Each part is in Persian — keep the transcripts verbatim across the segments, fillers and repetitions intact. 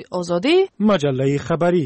озодӣ маҷаллаи хабарӣ.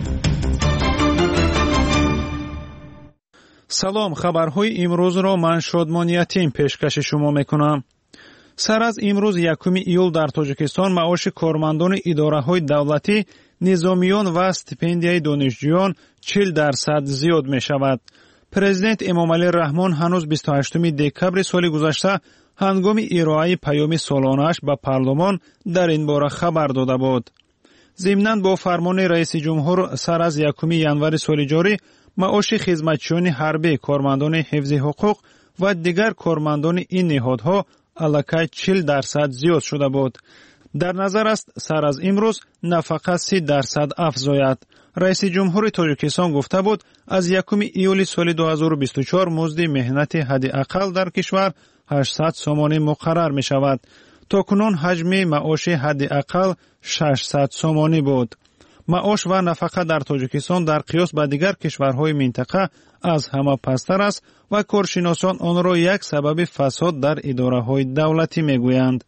салом, хабарҳои имрӯзро ман Шодмон Ятим пешкаши шумо мекунам. сар аз имрӯз якуми июл дар Тоҷикистон маоши кормандони идораҳои давлатӣ, низомиён ва стипендияи донишҷӯён чил дарсад зиёд мешавад. Президент Эмомалӣ Раҳмон ҳанӯз бисту ҳаштуми декабри соли гузашта ҳангоми ироаи паёми солонааш ба парлумон дар ин бора хабар дода буд. зимнан бо фармони раиси ҷумҳур сар аз якуми январи соли ҷорӣ маоши хизматчиёни ҳарбӣ, кормандони ҳифзи ҳуқуқ ва дигар кормандони ин ниҳодҳо аллакай чил дарсад зиёд шуда буд. дар назар аст сар аз имрӯз нафақа си дарсад афзояд. раиси ҷумҳури Тоҷикистон гуфта буд, аз якуми июли соли ду ҳазору бисту чор музди меҳнати ҳадди ақал дар кишвар ҳаштсад сомонӣ муқаррар мешавад. то кунун ҳаҷми маоши ҳадди ақал шашсад сомонӣ буд. маош ва нафақа дар Тоҷикистон дар қиёс ба дигар кишварҳои минтақа аз ҳама пасттар аст ва коршиносон онро як сабаби фасод дар идораҳои давлатӣ мегӯянд.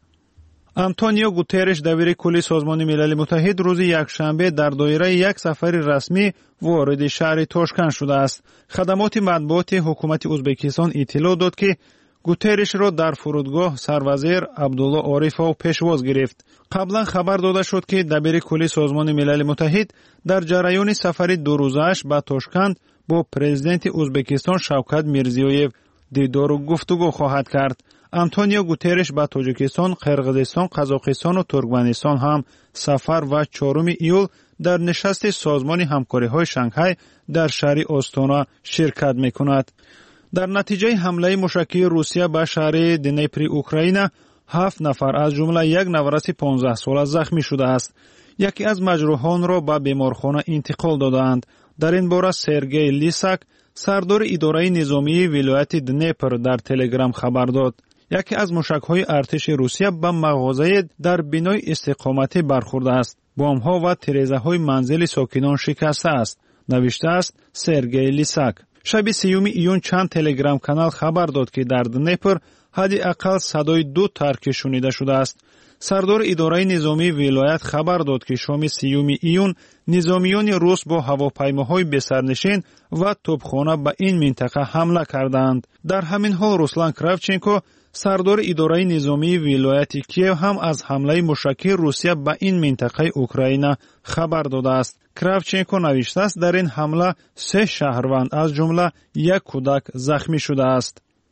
Антонио Гутерреш, давири кулли Созмони Милали Муттаҳид, рӯзи якшанбе дар доираи як сафари расмӣ вориди шаҳри Тошканд шудааст. хадамоти матбуоти ҳукумати Ӯзбекистон иттилоъ дод, ки Гутеррешро дар фурудгоҳ сарвазир Абдулло Орифов пешвоз гирифт. қаблан хабар дода шуд, ки дабири кулли Созмони Милали Муттаҳид дар ҷараёни сафари дурӯзааш ба Тошканд бо президенти Ӯзбекистон Шавкат Мирзиёев дидору гуфтугӯ хоҳад кард. Антонио Гутерреш ба Тоҷикистон, Қирғизистон, Қазоқистону Туркманистон ҳам сафар ва чоруми июл дар нишасти Созмони ҳамкориҳои Шанҳай дар шаҳри Остона ширкат мекунад. дар натиҷаи ҳамлаи мушакии Русия ба шаҳри Днепри Украина ҳафт нафар аз ҷумла як навараси понздаҳсола захмӣ шудааст. яке аз маҷрӯҳонро ба беморхона интиқол додаанд. дар ин бора Сергей Лисак, сардори идораи низомии вилояти Днепр, дар Телеграм хабар дод. яке аз мушакҳои артиши Русия ба мағозае дар бинои истиқоматӣ бархӯрдааст. бомбҳо ва тирезаҳои манзили сокинон шикастааст, навиштааст Сергей Лисак. шаби сеюми июн чанд телеграм-канал хабар дод, ки дар Днепр ҳадди ақал садои ду тарки шунида шудааст. сардори идораи низомии вилоят хабар дод, ки шоми сеюми июн низомиёни рус бо ҳавопаймоҳои бесарнишин ва тӯбхона ба ин минтақа ҳамла кардаанд. дар ҳамин ҳол Руслан Кравченко, сардори идораи низомии вилояти Киев, ҳам аз ҳамлаи мушакии Русия ба ин минтақаи Украина хабар додааст. Кравченко навиштааст, дар ин ҳамла се шаҳрванд аз ҷумла як кӯдак захмӣ шудааст.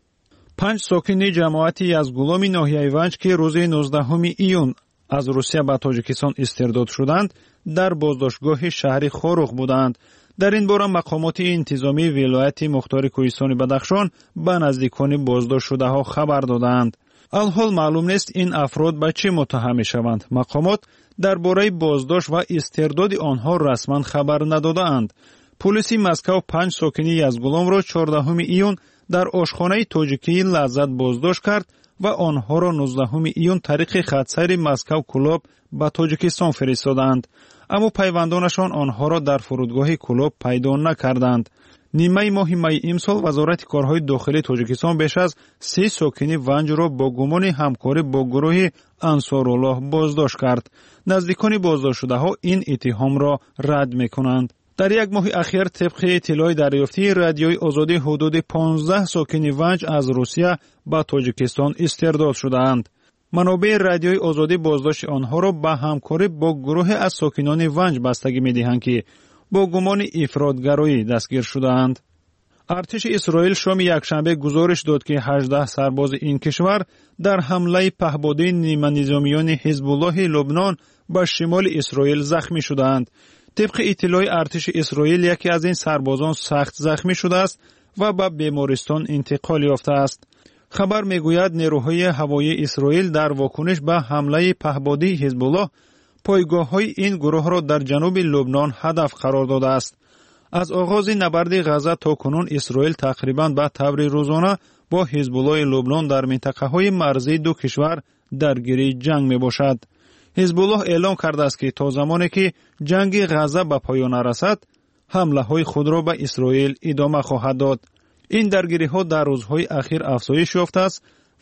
панҷ сокини ҷамоати Язгуломи ноҳияи Ванҷ, ки рӯзи нуздаҳуми июн аз Русия ба Тоҷикистон истирдод шуданд, дар боздоштгоҳи шаҳри Хорух буданд. дар ин бора мақомоти интизомии вилояти Мухтори Кӯҳистони Бадахшон ба наздикони боздоштшудаҳо хабар доданд. алҳол маълум нест ин афрод ба чӣ муттаҳам мешаванд. мақомот дар бораи боздошт ва истирдоди онҳо расман хабар надодаанд. пулиси Москав панҷ сокини Язгуломро чордаҳуми июн дар ошхонаи тоҷикии Лаззат боздошт кард ва онҳоро нуздаҳуми июн тариқи хатсайри Москав-Кулоб ба Тоҷикистон фиристоданд. аммо пайвандонашон онҳоро дар фурудгоҳи Кулоб пайдо накарданд. нимаи моҳи майи имсол вазорати корҳои дохилии Тоҷикистон беш аз си сокини Ванҷро бо гумони ҳамкорӣ бо гурӯҳи Ансоруллоҳ боздошт кард. наздикони боздоштшудаҳо ин иттиҳомро рад мекунанд. дар як моҳи ахир тибқи иттилои дарёфтии радиои Озодӣ ҳудуди понздаҳ сокини Ванҷ аз Русия ба Тоҷикистон истирдод шудаанд. манобеи радиои Озодӣ боздошти онҳоро ба ҳамкорӣ бо гурӯҳе аз сокинони Ванҷ бастагӣ медиҳанд, ки бо гумони ифротгароӣ дастгир шудаанд. артиши Исроил шоми якшанбе гузориш дод, ки ҳаждаҳ сарбози ин кишвар дар ҳамлаи паҳбодии ниманизомиёни Ҳизбуллоҳи Лубнон ба шимоли Исроил захмӣ шудаанд. тибқи иттилои артиши Исроил, яке аз ин сарбозон сахт захмӣ шудааст ва ба бемористон интиқол ёфтааст. хабар мегӯяд, нерӯҳои ҳавоии Исроил дар вокуниш ба ҳамлаи паҳбодии Ҳизбуллоҳ пойгоҳҳои ин гурӯҳро дар ҷануби Лубнон ҳадаф қарор додааст. аз оғози набарди Ғаза то кунун Исроил тақрибан ба таври рӯзона бо Ҳизбуллоҳи Лубнон дар минтақаҳои марзии ду кишвар даргирии ҷанг мебошад. Ҳизбуллоҳ эълон кардааст, ки то замоне ки ҷанги Ғаза ба поён нарасад, ҳамлаҳои худро ба Исроил идома хоҳад дод. ин даргириҳо дар рӯзҳои ахир афзоиш ёфтааст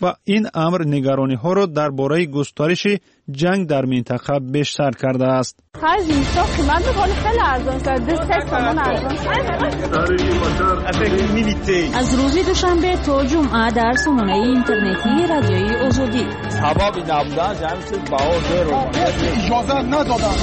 و این امر نگرانی‌ها را درباره گسترش جنگ در منطقه بیشتر کرده است. هر زیستا قیمت می‌کنه خیلی ارزان شده، سه تومان ارزان. از روز دوشنبه تا جمعه در سامانه اینترنتی رادیوی آزادی. سبب نبودن جمعیت باور رو اجازه ندادن.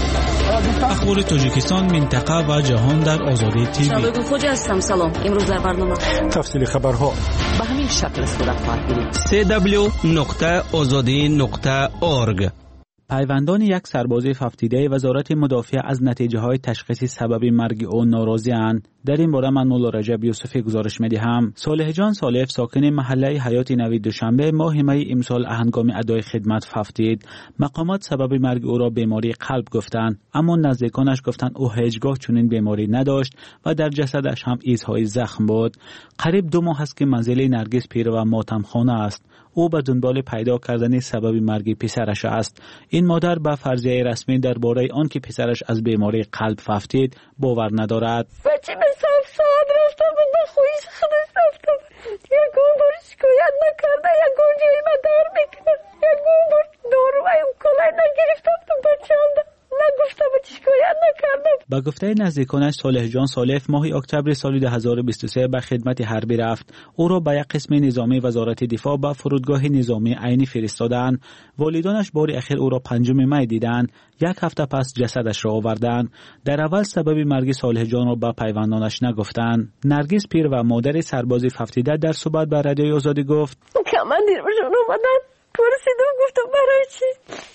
اخبار تاجیکستان، منطقه و جهان در آزادی تیوی. شبکه خوج هستم. سلام. امروز در برنامه تفصیل خبرها به همین شکل صورت خواهد گرفت. سی دبلیو نقطه آزادی نقطه اورگ. پیوندان یک سرباز ففتیده وزارت مدافع از نتیجه های تشخیصی سبب مرگ او ناراضی اند. در این باره من مولا رجب یوسفی گزارش می‌دهم. صالح جان صالح ساکن محله حیات نوید دوشنبه ماه می امسال هنگام ادای خدمت ففتید. مقامات سبب مرگ او را بیماری قلب گفتند، اما نزدیکانش گفتند او هیچگاه چنین بیماری نداشت و در جسدش هم ایزهای زخم بود. قریب دو ماه است که منزل نرگس پیر و ماتمخانه است. او به دنبال پیدا کردن سبب مرگ پسرش است. این مادر به فرضیه رسمی درباره آن که پسرش از بیماری قلب ففتید باور ندارد. بچه به صف ساعت رفتم بود به خویش خودش رفتم. یکون بار شکایت نکرده، یکون جایی ما دار میکرد، یکون بار دارو ایم کلای نگرفتم تو بچه‌ام نگفتم و شکایت نکردم. با گفته نزدیکانش صالح جان صالح ماه اکتبر سال دو هزار و بیست و سه به خدمت حربی رفت. او را به یک قسم نظامی وزارت دفاع به فرودگاه نظامی عینی فرستادند. والدانش بار اخیر او را پنجم می دیدند. یک هفته پس جسدش را آوردند. در اول سبب مرگ صالح جان را به پیوندانش نگفتند. نرگس پیر و مادر سرباز ففتیده در صحبت با رادیوی آزادی گفت: کماندیر بهشون اومدن پرسیدم، گفتم برای چی؟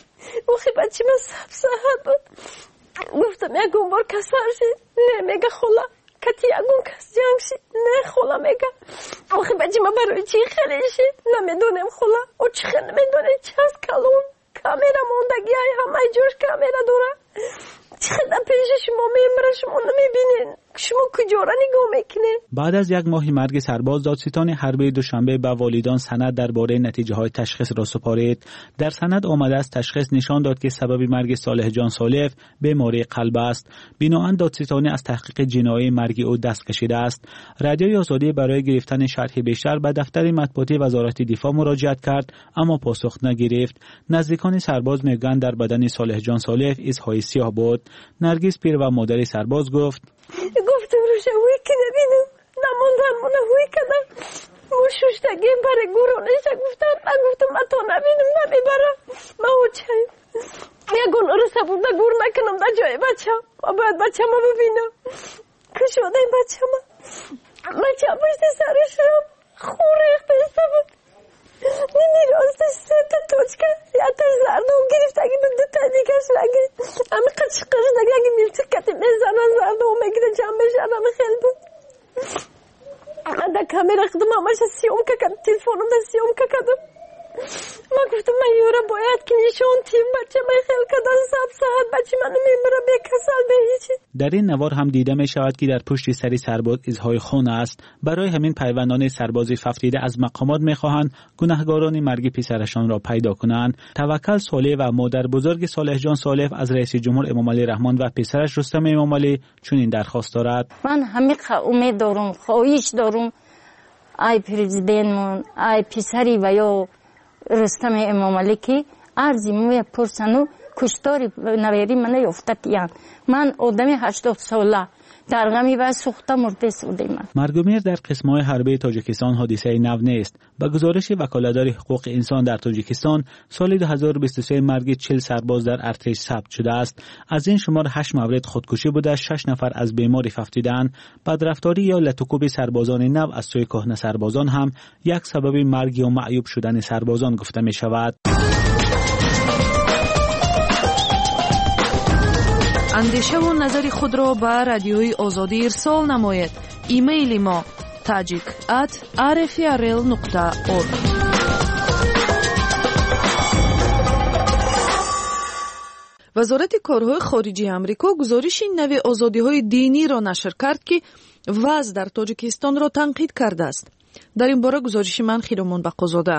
وقتی بچه من سب ساعت بود گفتم یکون بار کسر شد، نه میگه خلا کتی یکون کس جنگ شد، نه خلا میگه وقتی بچه من برای چی خیلی شد، نمیدونم خلا او چی خیلی نمیدونه چه از کلون کامیرا موندگی های همه جوش کامیرا دوره چی خیلی پیش شما میمره، شما نمیبینین، شما کجا را نگاه میکنین. بعد از یک ماه مرگ سرباز دادستان حربی دوشنبه به والدان سند درباره نتیجه های تشخیص را سپارید. در سند آمده است تشخیص نشان داد که سبب مرگ صالح جان صالح بیماری قلب است. بنابراین دادستانی از تحقیق جنایی مرگ او دست کشیده است. رادیوی آزادی برای گرفتن شرح بیشتر به دفتر مطبوعاتی وزارت دفاع مراجعت کرد، اما پاسخ نگرفت. نزدیکان سرباز میگویند در بدن صالح جان صالح ایزهای سیاه بود. نرگس پیر و مادر سرباز گفت: گفتم روشه هوی که نبینم نماندن منه هوی کنم موشوشتگیم برای گرونشه گفتن من گفتم من تو نبینم نمیبرم من هوچهیم یکون ارسه بود گر نکنم در جای بچه و باید بچه ما ببینم که شده این بچه ما بچه پشت سرشم خور ریخته بود نمی راستش سه تا توچکه یا تا زردم گرفت اگه به دو تا دیگهش لگه همه قچه قچه دیگه اگه میلتی کتی میزنن زردم میگیره جمع بشن همه خیلی بود من در کامیر اخدم همش سیوم که کدم تلفونم در سیوم که کدم من گفتم من یورا باید که نشون تیم بچه من خیلی کدن سب ساعت بچه من نمیبره به کسل به هیچی. در این نوار هم دیده می شود که در پشت سری سرباز ایزهای خون است. برای همین پیوندان سرباز ففتیده از مقامات می خواهند گناهکاران مرگ پسرشان را پیدا کنند. توکل صالح و مادر بزرگ صالح جان صالح از رئیس جمهور امام علی رحمان و پسرش رستم امام علی چنین درخواست دارد: من همه امید دارم، خواهش دارم ای پرزیدنت ای پسری و یا رستم امام علی که ارزی موی پرسنو کشتاری نویری من یافتتیم. من آدمی هشتاد ساله در غمی و سوخته مرده سوده من. مرگ و میر در قسم‌های حربی تاجیکستان حادثه نو نیست. با گزارش وکالتدار حقوق انسان در تاجیکستان سال دو هزار و بیست و سه مرگ چهل سرباز در ارتش ثبت شده است. از این شمار هشت مورد خودکشی بوده، شش نفر از بیماری ففتیدن. بدرفتاری یا لطوکوب سربازان نو از سوی کهنه سربازان هم یک سبب مرگ و معیوب شدن سربازان گفته می شود. اندیشه و نظر خود را به رادیوی آزادی ارسال نماید. ایمیل ما tajik at r f r l نقطه org. وزارت کارهای خارجی امریکا گزارش نوی آزادی‌های دینی را نشر کرد که وضع در تاجیکستان را تنقید کرده است. در این باره گزارش من خیرمان بقازاده.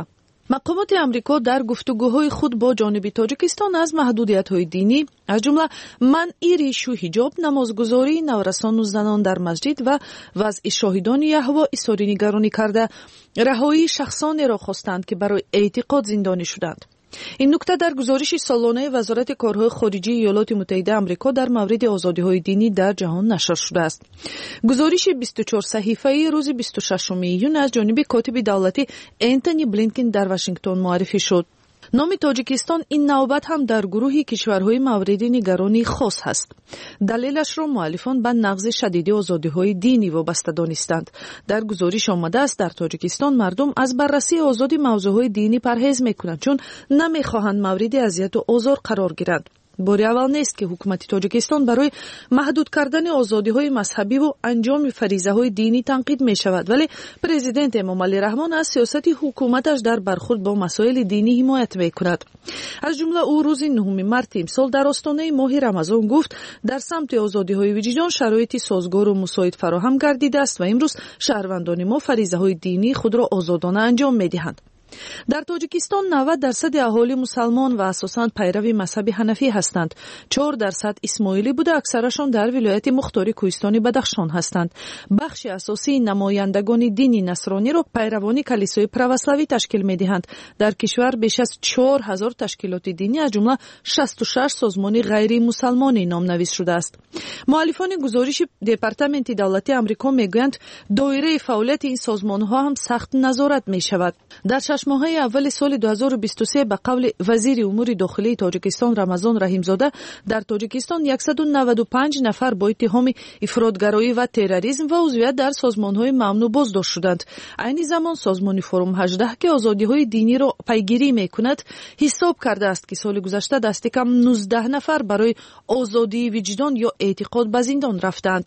مقامات امریکا در گفتگوهای خود با جانب تاجیکستان از محدودیت‌های دینی از جمله منع ریش و حجاب، نمازگزاری نورسان و زنان در مسجد و وضع شاهدان یهوه اظهار نگرانی کرده رهایی شخصانی را خواستند که برای اعتقاد زندانی شدند. این نکته در گزارش سالانه وزارت کارهای خارجه ایالات متحده آمریکا در مورد آزادی‌های دینی در جهان نشر شده است. گزارش بیست و چهار صحیفه‌ای روز بیست و ششم ایون از جانب کاتب دولتی انتونی بلینکن در واشنگتن معرفی شد. نام تاجیکستان این نوبت هم در گروه کشورهای مورد نگرانی خاص است. دلیلش را مؤلفان به نقض شدید آزادی‌های دینی وابسته دانستند. در گزارش آمده است در تاجیکستان مردم از بررسی آزادی موضوعهای دینی پرهیز میکنند چون نمیخواهند مورد اذیت و آزار قرار گیرند. باری اول نیست که حکومت تاجیکستان برای محدود کردن آزادی‌های مذهبی و انجام فریضه‌های دینی تنقید می‌شود، ولی پرزیدنت امام علی رحمان از سیاست حکومتش در برخورد با مسائل دینی حمایت می‌کند. از جمله او روز نهم مارس امسال در آستانه ماه رمضان گفت در سمت آزادی‌های وجدان شرایط سازگار و مساعد فراهم گردیده است و امروز شهروندان ما فریضه‌های دینی خود را آزادانه انجام می‌دهند. در تاجیکستان نود درصد اهالی مسلمان و اساساً پیرو مذهب حنفی هستند. چهار درصد اسماعیلی بوده، اکثرشان در ولایت مختار کوهستانی بدخشان هستند. بخش اساسی نمایندگان دینی نصرانی را پیروان کلیسای پروسلاوی تشکیل می‌دهند. در کشور بیش از چهار هزار تشکیلات دینی از جمله شصت و شش سازمان غیر مسلمانی نامنویس شده است. مؤلفان گزارش دپارتمنت دولتی آمریکا میگویند دایره فعالیت این سازمان‌ها هم سخت نظارت می‌شود. در شش ماهه اول سال دو هزار و بیست و سه به قول وزیر امور داخلی تاجیکستان رمضان رحیمزاده در تاجیکستان صد و نود و پنج نفر با اتهام افراطگرایی و تروریسم و عضویت در سازمان‌های ممنوع بازداشت شدند. عین زمان سازمان فروم هجده که آزادی‌های دینی را پیگیری می‌کند حساب کرده است که سال گذشته دست کم نوزده نفر برای آزادی وجدان یا اعتقاد به زندان رفتند.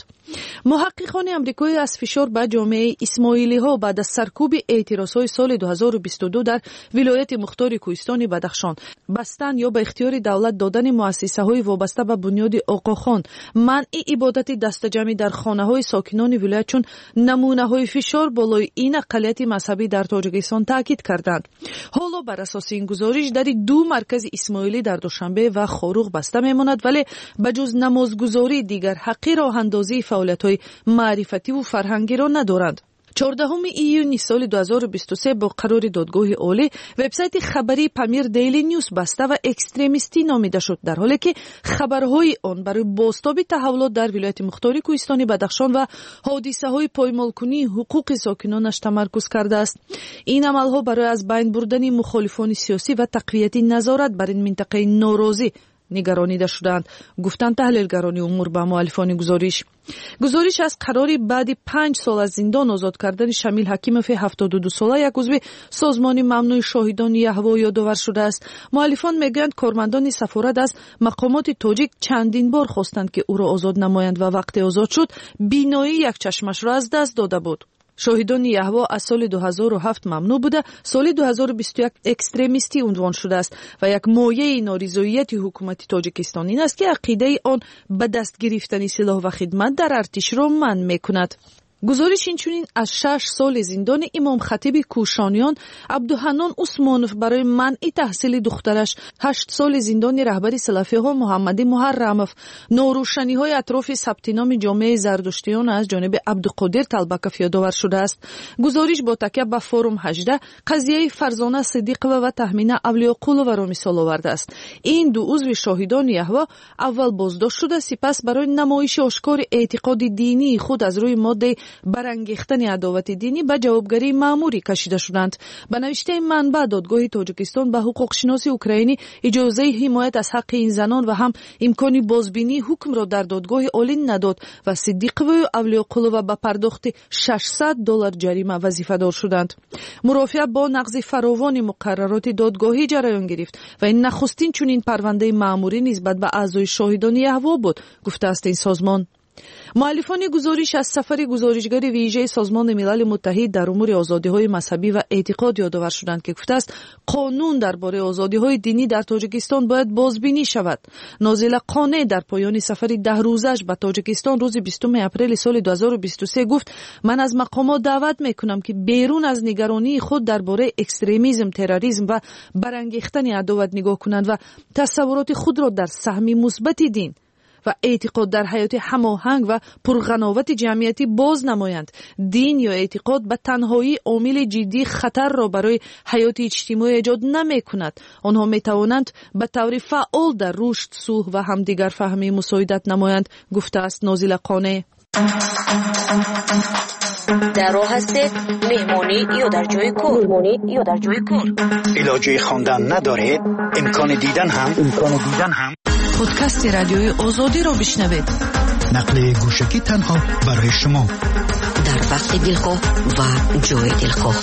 محققان آمریکایی از فشار به جامعه اسماعیلی‌ها بعد از سرکوب اعتراض‌های سال دو هزار و بیست و دو در ولایت مختار کوهستانی بدخشان بستن یا به اختیار دولت دادن مؤسسه‌های وابسته به بنیاد آقاخان، منع عبادت دستجمعی در خانه‌های ساکنان ولایت چون نمونه‌های فشار بالای این اقلیت مذهبی در تاجیکستان تاکید کردند. حالا بر اساس این گزارش در دو مرکز اسماعیلی در دوشنبه و خاروق بسته می‌ماند، ولی بجز نمازگزاری دیگر حقی راه اندازی فعالیت‌های معرفتی و فرهنگی را ندارند. چهاردهم ایون سال دو هزار و بیست و سه با قرار دادگاه عالی وبسایت خبری پامیر دیلی نیوز بسته و اکستریمیستی نامیده شد، در حالی که خبرهای آن برای بازتاب تحولات در ولایت مختار کوهستانی بدخشان و حادثه‌های پایمال‌کنی حقوق ساکنانش تمرکز کرده است. این عمل‌ها برای از بین بردن مخالفان سیاسی و تقویت نظارت بر این منطقه ناراضی نگرانیده شدند، گفتند تحلیلگران امور به مؤلفان گزارش. گزارش از قراری بعد پنج سال از زندان آزاد کردن شمیل حکیموف هفتاد و دو ساله یک عضو سازمان ممنوع شاهدان یهوه یادآور شده است. مؤلفان میگویند کارمندان سفارت از مقامات تاجیک چندین بار خواستند که او را آزاد نمایند و وقتی آزاد شد بینایی یک چشمش را از دست داده بود. شاهدان یهوه از سال دو هزار و هفت ممنوع بوده، سال دو هزار و بیست و یک اکستریمیستی عنوان شده است و یک مایه نارضایتی حکومت تاجیکستان این است که عقیده آن به دست گرفتن سلاح و خدمت در ارتش را منع میکند. گزارش اینچنین از شش سال زندان امام خطیب کوشانیان عبدالحنان عثمانوف برای منع تحصیل دخترش، هشت سال زندان رهبر سلفی ها محمد محرموف، ناروشنی های اطراف ثبت نام جامعه زردشتیان از جانب عبدالقادر طلبکوف یادآور شده است. گزارش با تکیه به فروم هجده قضیه فرزانه صدیقه و تهمین اولیا قلوه را مثال آورده است. این دو عضو شاهدان یهوه اول بازداشت شده، سپس برای نمایش آشکار اعتقاد دینی خود از روی ماده برانگیختن عداوت دینی به جوابگری مأموری کشیده شدند. به نوشته منبع دادگاه تاجیکستان به حقوق شناسی اوکراینی اجازه حمایت از حق این زنان و هم امکانی بازبینی حکم را در دادگاه عالی نداد و صدیقه و اولیاقلوه به پرداخت ششصد دلار جریمه وظیفه دار شدند. مرافعه با نقض فراوان مقررات دادگاهی جریان گرفت و این نخستین چنین پرونده مأموری نسبت به اعضای شاهدان یهوه بود، گفته است این سازمان. مؤلفان گزارش از سفر گزارشگر ویژه سازمان ملل متحد در امور آزادی‌های مذهبی و اعتقاد یادآور شدند که گفته است قانون درباره آزادی‌های دینی در تاجیکستان باید بازبینی شود. نازل قانع در پایان سفر ده روزش به تاجیکستان روز بیستم اپریل سال دو هزار و بیست و سه گفت من از مقامات دعوت میکنم که بیرون از نگرانی خود درباره اکستریمیسم، تروریسم و برانگیختن عداوت نگاه کنند و تصورات خود را در سهم مثبت دین و اعتقاد در حیات هماهنگ و پرغناوت جمعیتی باز نمایند. دین یا اعتقاد به تنهایی عامل جدی خطر را برای حیات اجتماعی ایجاد نمی کند. آنها می توانند به طور فعال در رشد، صلح و همدیگر فهمی مساعدت نمایند، گفته است نازل قانع. در راه هستید مهمانی یا در جای کار مهمانی یا در جای کار علاجه خواندن ندارید، امکان دیدن هم امکان دیدن هم پادکست رادیوی آزادی را بشنوید. نقل گوشکی تنها برای شما در وقت دلخواه و جای دلخواه.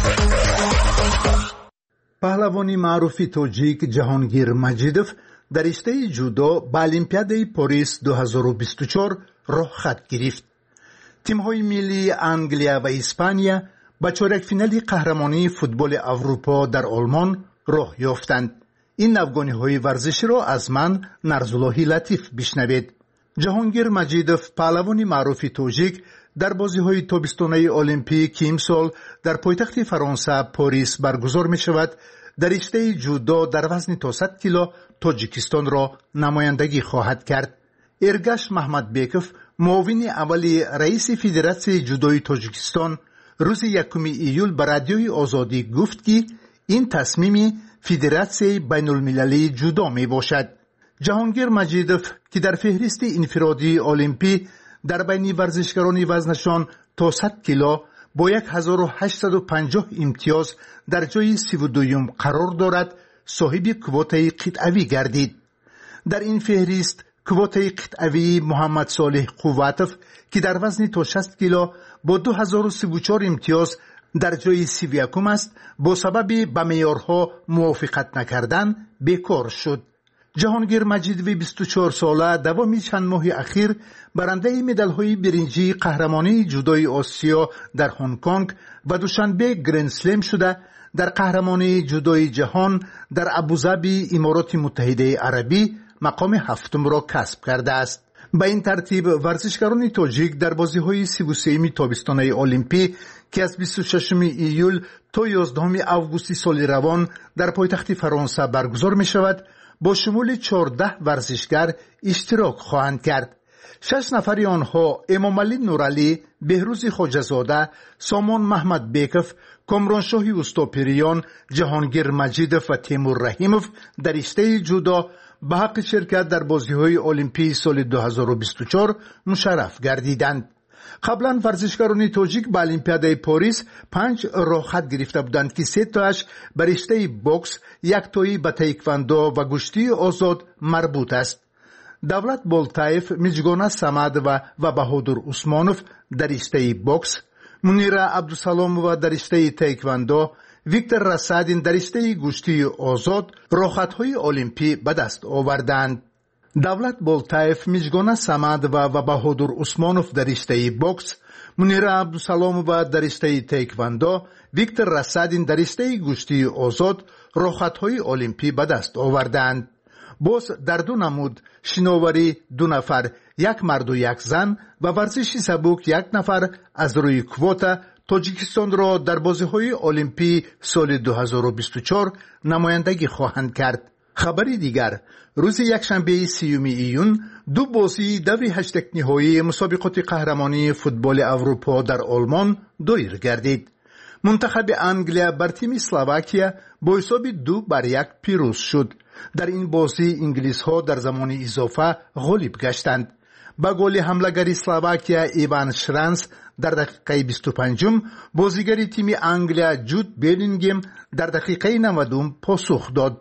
پهلوانی معروف تاجیک جهانگیر مجیدوف در رشته جودو به المپیاد پاریس دو هزار و بیست و چهار راه خط گرفت. تیم‌های ملی انگلیا و اسپانیا به چهارک فینال قهرمانی فوتبال اروپا در آلمان راه یافتند. این افغانی‌های ورزشی را از من نرزاللهی لطیف بشنوید. جهانگیر مجیدوف پهلوانی معروف تاجیک در بازی‌های تابستانه المپیک که امسال در پایتخت فرانسه پاریس برگزار می‌شود در رشته جودو در وزن تا صد کیلو تاجیکستان را نمایندگی خواهد کرد. ارگش محمد بیکوف معاون اولی رئیس فدراسیون جودوی تاجیکستان روز یکم ایول به رادیوی آزادی گفت که این تصمیم فدراسیون بین المللی جودو می باشد. جهانگیر مجیدوف که در فهرست انفرادی المپی در بین ورزشکاران وزنشان تا صد کیلو با هزار و هشتصد و پنجاه امتیاز در جای سی و دوم قرار دارد، صاحب کوته قطعوی گردید. در این فهرست کوته قطعوی محمد صالح قواتوف که در وزن تا شصت کیلو با دو هزار و سی و چهار امتیاز در جای سی و یکم است، با سبب به معیارها موافقت نکردن بیکار شد. جهانگیر مجیدوی بیست و چهار ساله دوام چند ماه اخیر برنده مدال‌های برنجی قهرمانی جودوی آسیا در هنگ کنگ و دوشنبه گرند سلم شده در قهرمانی جودوی جهان در ابوظبی امارات متحده عربی مقام هفتم را کسب کرده است. به این ترتیب ورزشکاران تاجیک در بازی‌های سی و سوم تابستانه المپی که از بیست و ششم ایول تا یازدهم آگوست سال روان در پایتخت فرانسه برگزار می شود با شمول چهارده ورزشگر اشتراک خواهند کرد. شش نفر آنها امامعلی نورعلی، بهروز خواجه‌زاده، سامان محمد بیکوف، کامرانشاه اوستاپریان، جهانگیر مجیدوف و تیمور رحیموف در رشته جودو به حق شرکت در بازی‌های المپی سال دو هزار و بیست و چهار مشرف گردیدند. قبلا ورزشکاران تاجیک به المپیاد پاریس پنج راه خط گرفته بودند که سه تاش به رشته بوکس، یک تایی به تایکواندو و گشتی آزاد مربوط است. دولت بولتایف، میجگانه سمد و و بهادر عثمانوف در رشته بوکس، منیره عبدالسلامووا در رشته تایکواندو، ویکتور رسادین در رشته گشتی آزاد راه خط‌های المپی به دست آوردند. دولت بولتایف، میجگانه سمد و و بهادر عثمانوف در رشته بوکس، منیره عبدالسلامووا در رشته تایکواندو، ویکتور رسادین در رشته گشتی آزاد راه خط‌های المپی به دست آوردند. باز در دو نمود شناوری دو نفر، یک مرد و یک زن و ورزش سبک یک نفر از روی کوتا تاجیکستان را در بازی‌های المپی سال دو هزار و بیست و چهار نمایندگی خواهند کرد. خبری دیگر، روز یکشنبه سیوم ایون دو بازی دوی هشتک نهایی مسابقات قهرمانی فوتبال اروپا در آلمان دایر گردید. منتخب انگلیا بر تیم اسلواکیا با حساب دو بر یک پیروز شد. در این بازی انگلیس ها در زمان اضافه غالب گشتند. با گل حمله‌گر اسلواکیا ایوان شرانس در دقیقه بیست و پنجم بازیگر تیم انگلیا جود بیلینگهم در دقیقه نودم پاسخ داد.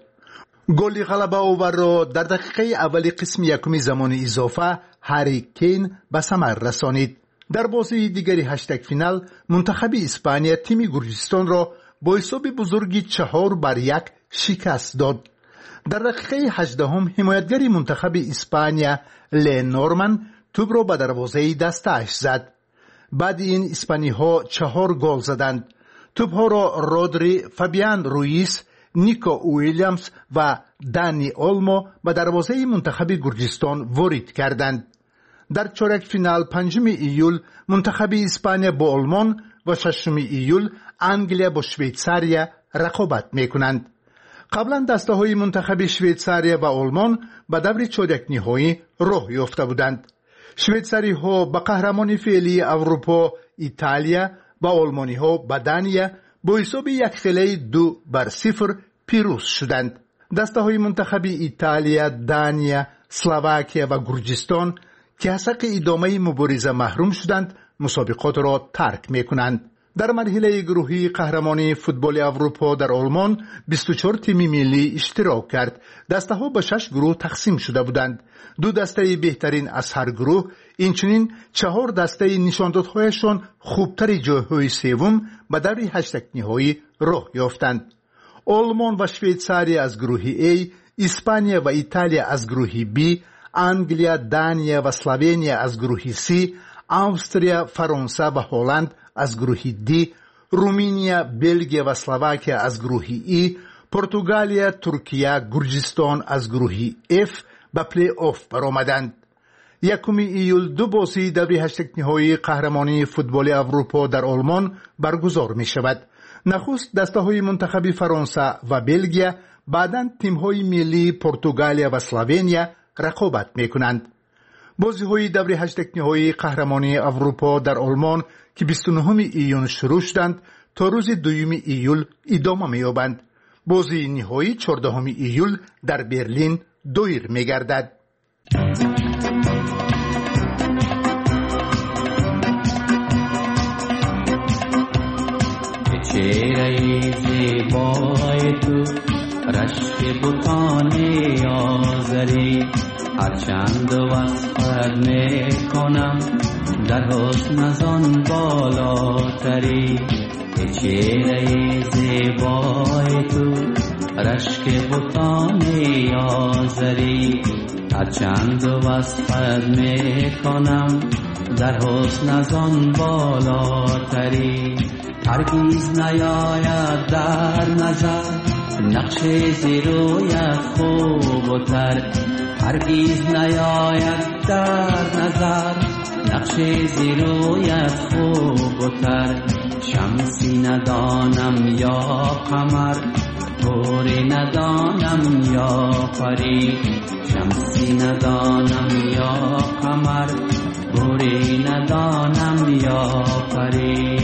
گل غلبه آور را در دقیقه اول قسم یکم زمان اضافه هری کین به ثمر رسانید. در بازی دیگری هشتگ فینال منتخب اسپانیا تیم گرجستان را با حساب بزرگی چهار بر یک شکست داد. در دقیقه هجدهم حمایتگر منتخب اسپانیا لی نورمن توپ رو به دروازه دستش زد. بعد این اسپانی ها چهار گل زدند. توپ ها را رودری، فابیان رویس، نیکو اویلیامز و دانی اولمو به دروازه منتخب گرجستان وارد کردند. در چهارک فینال پنجم ایول منتخب اسپانیا با آلمان و ششم ایول انگلیا با شویتساریا رقابت میکنند. قبلا دسته های منتخب شویتساریا و آلمان به دور چهارک نهایی راه یافته بودند. شویتساری ها به قهرمانی فعلی اروپا ایتالیا و آلمانی ها به دانیا با حساب یک خیلی دو بر صفر پیروز شدند. دسته های منتخب ایتالیا، دانیا، اسلواکیا و گرجستان که از حق ادامه مبارزه محروم شدند مسابقات را ترک میکنند. در مرحله گروهی قهرمانی فوتبال اروپا در آلمان بیست و چهار تیم ملی اشتراک کرد. دسته ها به شش گروه تقسیم شده بودند. دو دسته بهترین از هر گروه، اینچنین چهار دسته نشاندادهایشان خوبتر جایهای سوم به دور هشتک نهایی راه یافتند. آلمان و شویتساریا از گروه A، اسپانیا و ایتالیا از گروه B، انگلیا، دانیا و اسلوونیا از گروه C، استرالیا، فرانسه و هلند از گروه D، رومانیا، بلژیم و اسلواکیا از گروه E، پرتغالیا، ترکیه، گرجستان از گروه F به پلی آف برآمدند. یکم ایول دو بازی دور هشتک نهایی قهرمانی فوتبال اروپا در آلمان برگزار می شود. نخست دسته های منتخب فرانسه و بلژیم، بعداً تیم های ملی پرتغالیا و اسلوونیا رقابت می کنند. بازی های دور هشتک نهایی قهرمانی اروپا در آلمان که بیست و نهم ایون شروع شدند تا روز دوم ایول ادامه می یابند. بازی نهایی چهاردهم ایول در برلین دایر می گردد. چهره زیبای تو رشک بوتان آذری، هرچند وصفت میکنم در حسن از آن بالاتری. چهره زیبای تو رشک بوتان آذری، هرچند وصفت میکنم در حسن از آن بالاتری. هرگز نیاید در نظر نقش زیرویت خوب و تر، هرگز نیاید در نظر نقش زیرویت خوب و تر. شمسی ندانم یا قمر، گوری ندانم یا پری. شمسی ندانم یا قمر، گوری ندانم یا پری.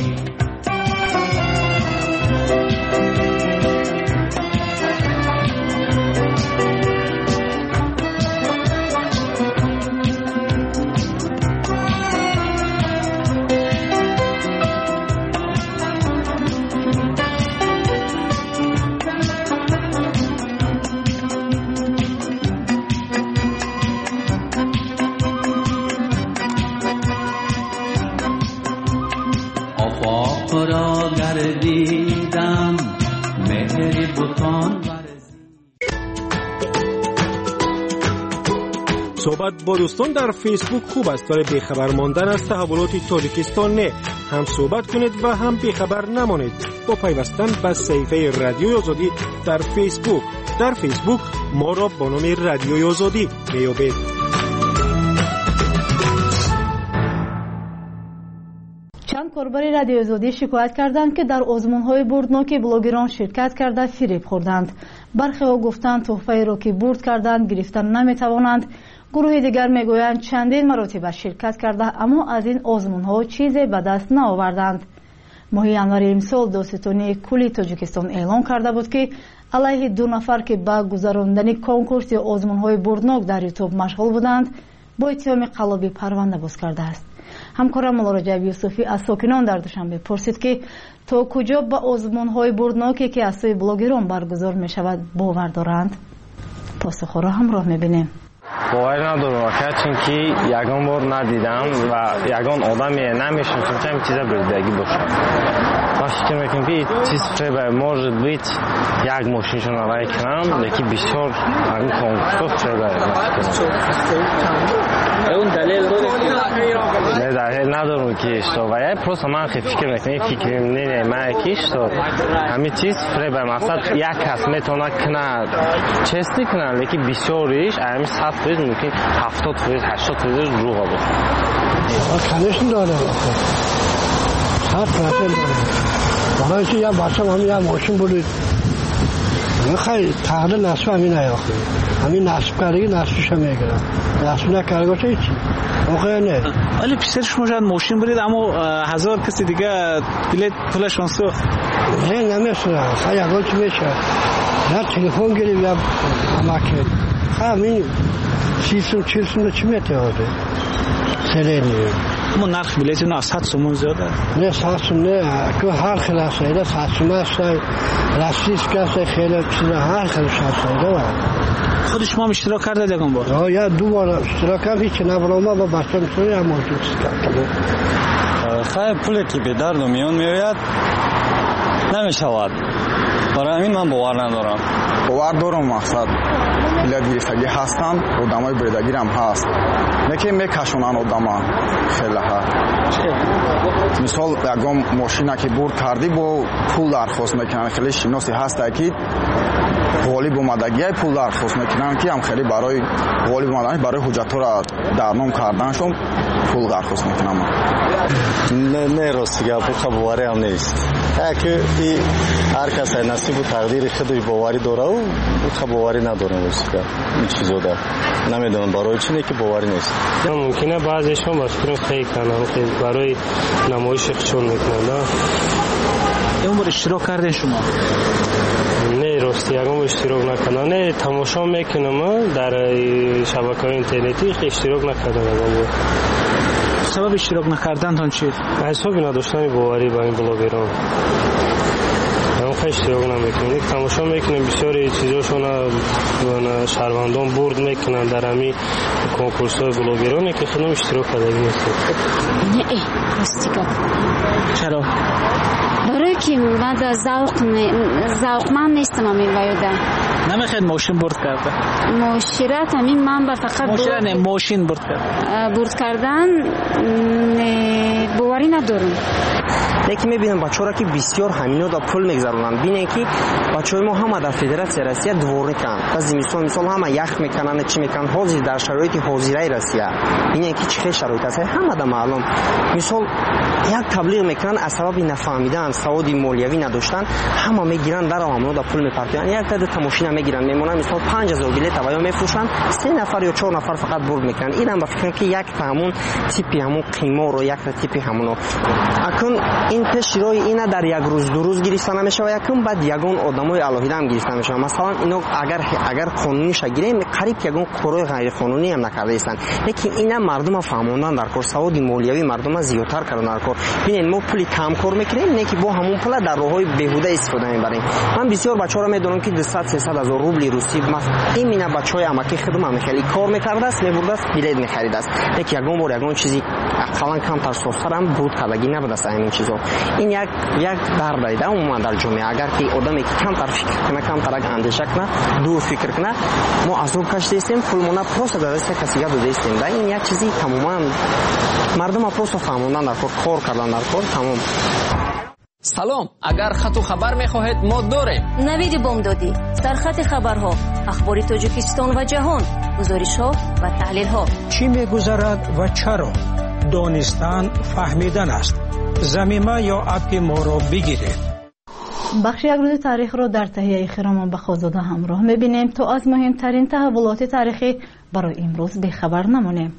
صحبت با دوستان در فیسبوک خوب است، برای بیخبر ماندن از تحولات تاجیکستان نه. هم صحبت کنید و هم بیخبر نمانید با پیوستن به صفحه رادیوی آزادی در فیسبوک. در فیسبوک ما را با نام رادیوی آزادی میابید. چند کاربر رادیوی آزادی شکایت کردند که در آزمون‌های بردناک بلاگران شرکت کرده فریب خوردند. برخی ها گفتند تحفه را که برد کردند گرفتن نمیتوانند. گروه دیگر میگویند چندین مراتب شرکت کرده اما از این آزمون‌ها چیزی به دست نآوردند. ماه январи امسال دادستانی کلی تاجیکستان اعلام کرده بود که علیه دو نفر که با گذراندن کنکورس یا آزمون‌های بردناک در یوتیوب مشغول بودند با اتهام قلابی پرونده باز کرده است. همکارم مولا رجب یوسفی از ساکنان در دوشنبه پرسید که تا کجا به آزمون‌های بردناکی که از سوی بلاگران برگزار می شود باور دارند؟ پاسخ را همراه می‌بینیم. باور ندارم چون که یگان بار ندیدم و یگان آدمی نمیشناسم که این چیزا بردگی باشه. من فکر میکنم که چیز треба может быть یک ماشینشون رو کنم یکی بسیار این کنکورس треба. اون دلیل داره که کی شو و یا پروسه من خیلی فکر میکنم فکر نه من کی شو همین چیز فریب مثلا یک کس میتونه کنه چستی کنه لیکن بسیاریش همین صد فیصد ممکن هفتاد فیصد هشتاد فیصد رو قابل کنش داره صد فیصد داره والا اینکه یا بچه همین یا ماشین بودید خیلی تغییر نصف همین نیاخته همین نصف کردگی نصفش هم میگیرم نصف نکرده باشه هیچی واقعا نه ولی پیشتر شما شاید ماشین برید اما هزار کسی دیگه بلیت پولشون سوخت نه نمیشه خیلی اول چی میشه یا تلفن گیریم یا مکه همین سیسون چیزون چی میتواده سره نیه اما نرخ بلیت نه صد سومون زیاده نه صد سوم نه که هر خیلی هسته صد سوم هسته رسیس که خیلی چیزه هر خیلی هسته خود شما هم اشتراک کرده دیگم با؟ آه یا دو بار اشتراک کرد هیچی نبرام با بچه میتونی هم موجود کرد خیلی پولی که به درد و میون میوید نمیشود برای همین من باور ندارم باور دارم مقصد بلیت گرفتگی هستن آدمای بریدگیر هم هست نکه میکشونن آدما خیلی ها مثال یکم ماشینا که برد کردی با پول درخواست میکنن خیلی شناسی هست اکید غالب اومدگی پول درخواست میکنن که هم خیلی برای غالب اومدن برای حجت را درنام کردنشون پول درخواست میکنن نه نه راستی گپ خبره هم نیست که هر کس نصیب و تقدیر خودش باوری داره و خبری نداره راستی این چیزا داره نمیدونم برای چی که باوری نیست ممکنه بعضیشون باشون خیلی کنن که برای نمایش خشون میکنن اون بار اشتراک کردین شما نه راستی اگه اشتراک نکنم نه تماشا میکنم در شبکه‌های اینترنتی اشتراک نکردم سبب اشتراک نکردن تون چی؟ حساب نداشتن باوری با این بلاگران من خیلی اشتراک نمیکنم یک تماشا میکنم بسیاری چیزاشون شهروندان برد میکنن در همین کنکورس‌های بلاگرانی که خودم اشتراک کردم نیست نه راستی چرا؟ برای که من در ذوق ذوق من نیستم همین ویوده نمیخواید ماشین برد کرده ماشیرت همین من با فقط ماشین نه ماشین برد کرده برد کردن باوری ندارم لیکن میبینم بچه ها که بسیار همینو دا پول میگذارونن بینه که بچه های ما همه در فدراسیون روسیه دور کنن تا زمستون مثال همه یخ میکنن چی میکنن حاضر در شرایط حاضره روسیه بینه که چه شرایط است همه دا معلوم مثال یک تبلیغ میکنن از سبب نفهمیدن سواد مالیوی نداشتن همه میگیرن در همونو دا پول میپرتن یک تعداد تماشین میگیرن میمونن مثال پنج هزار بلیت هوایا میفروشن سه نفر یا چهار نفر فقط برد میکنن اینم با فکر که یک همون تیپی همون قیمه رو یک تیپی همونو اکن این پشیرای اینا در یک روز دو روز گرفته نمیشه و یکم بعد یگون آدمای الهیده هم گرفته میشه مثلا اینا اگر اگر قانونی شگیره قریب یگون کارهای غیر قانونی هم نکرده هستند لیکن اینا مردم فهموندن در کار سواد مالیوی مردم زیادتر کردن در کار ببینید ما پولی کم کار میکنیم نه که با همون پول در راههای بیهوده استفاده میبریم من بسیار بچه‌ها رو میدونم که دویست سیصد هزار روبل روسی این مینا بچهای امکی خودم هم خیلی کار میکرده است میبرده است بلیط میخرید است لیکن یگون بار یگون چیزی اقلا کم تر سوختر هم بود کردگی نبوده است این چیزا این یک یک درد ایده عموما در جامعه اگر که آدمی که کم تر فکر کنه کم تر اندیشه کنه دور فکر کنه ما از اون کشته هستیم پولمونا پروسه در دست کسی داده هستیم و این یک چیزی تماما مردم پروسه فهموندن در کار کار کردن در کار تمام سلام اگر خط و خبر میخواهید ما داریم نوید بامدادی سرخط خبرها اخبار تاجیکستان و جهان گزارش ها و تحلیل ها چی میگذرد و چرا دانستن فهمیدن است زمینه یا اپ ما را بگیرید بخش یک روز تاریخ رو در تهیه خیرمان بخوازاده همراه میبینیم تا از مهمترین تحولات تاریخی برای امروز بخبر نمونیم.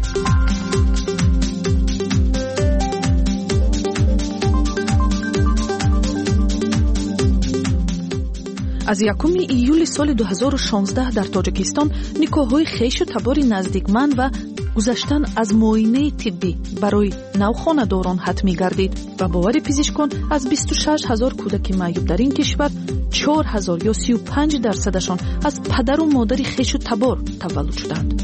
از یکم ایول سال دو هزار و شانزده در تاجیکستان نکاح‌های خویش و تبار نزدیکمند و گذشتن از معاینه طبی برای نوخانه‌داران حتمی گردید و باور پزشکان از بیست و شش هزار کودک معیوب در این کشور چهار هزار یا سی و پنج درصدشان از پدر و مادر خویش و تبار تولد شدند.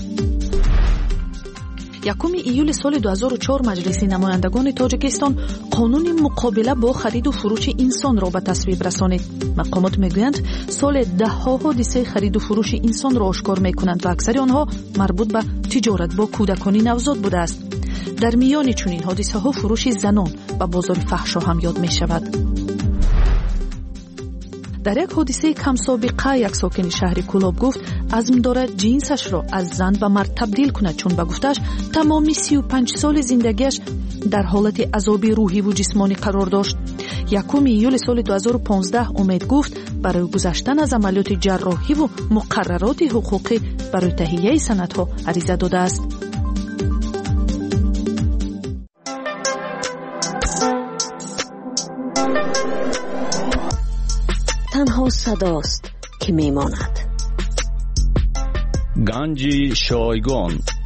یکم ایول سال دو هزار و چهار مجلس نمایندگان تاجیکستان قانون مقابله با خرید و فروش انسان را به تصویب رسانید. مقامات میگویند سال ده ها حادثه خرید و فروش انسان را آشکار میکنند و اکثر آنها مربوط به تجارت با کودکان نوزاد بوده است. در میان چنین حادثه‌ها فروش زنان و بازار فحشا هم یاد می‌شود. در یک حادثه کم سابقه یک ساکن شهر کولاب گفت عزم دارد جنسش را از زن و مرد تبدیل کند، چون به گفتش تمامی سی و پنج سال زندگیش در حالت عذابی روحی و جسمانی قرار داشت. یکم ایول سال دو هزار و پانزده امید گفت برای گذشتن از عملیات جراحی و مقررات حقوقی برای تهیه سندها عریضه داده است. تنها صداست که میماند. گنج شایگان